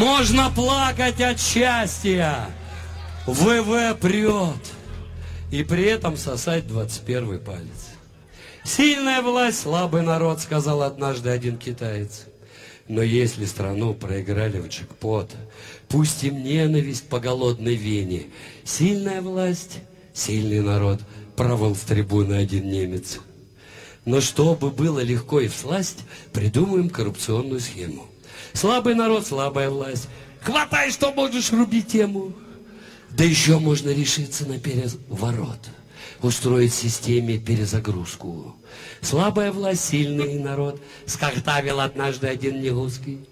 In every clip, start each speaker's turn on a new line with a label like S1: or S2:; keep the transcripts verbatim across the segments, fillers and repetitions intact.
S1: Можно плакать от счастья, ВВ прет, и при этом сосать двадцать первый палец. Сильная власть, слабый народ, сказал однажды один китаец. Но если страну проиграли в джекпот, пусть им ненависть по голодной вене. Сильная власть, сильный народ, провал с трибуны один немец. Но чтобы было легко и всласть, придумаем коррупционную схему. Слабый народ, слабая власть. Хватай, что можешь, руби тему. Да еще можно решиться на переворот, устроить системе перезагрузку. Слабая власть, сильный народ, скартавил однажды один негузский.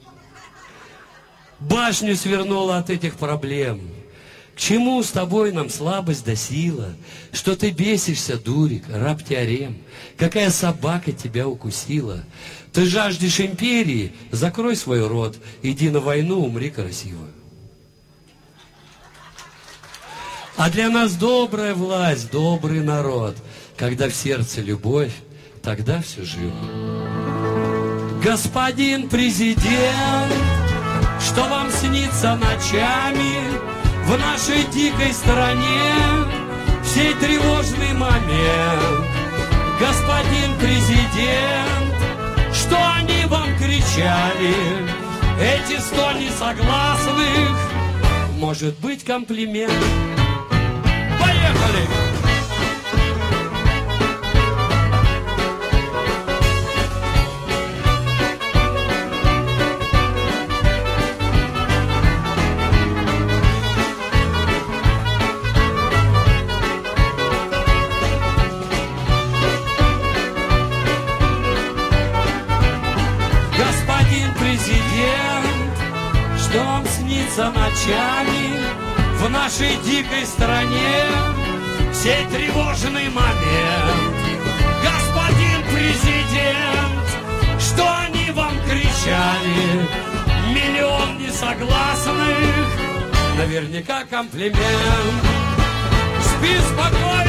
S1: Башню свернула от этих проблем. К чему с тобой нам слабость да сила? Что ты бесишься, дурик, раб теорем? Какая собака тебя укусила? Ты жаждешь империи? Закрой свой рот, иди на войну, умри красиво. А для нас добрая власть, добрый народ. Когда в сердце любовь, тогда все живо. Господин президент, что вам снится ночами в нашей дикой стране, в сей тревожный момент? Господин президент, что они вам кричали, эти сто несогласных, может быть комплимент? Поехали! Господин президент, что вам снится ночами в нашей дикой стране, в сей тревожный момент? Господин президент, что они вам кричали, миллион несогласных, наверняка комплимент. Спи спокойно.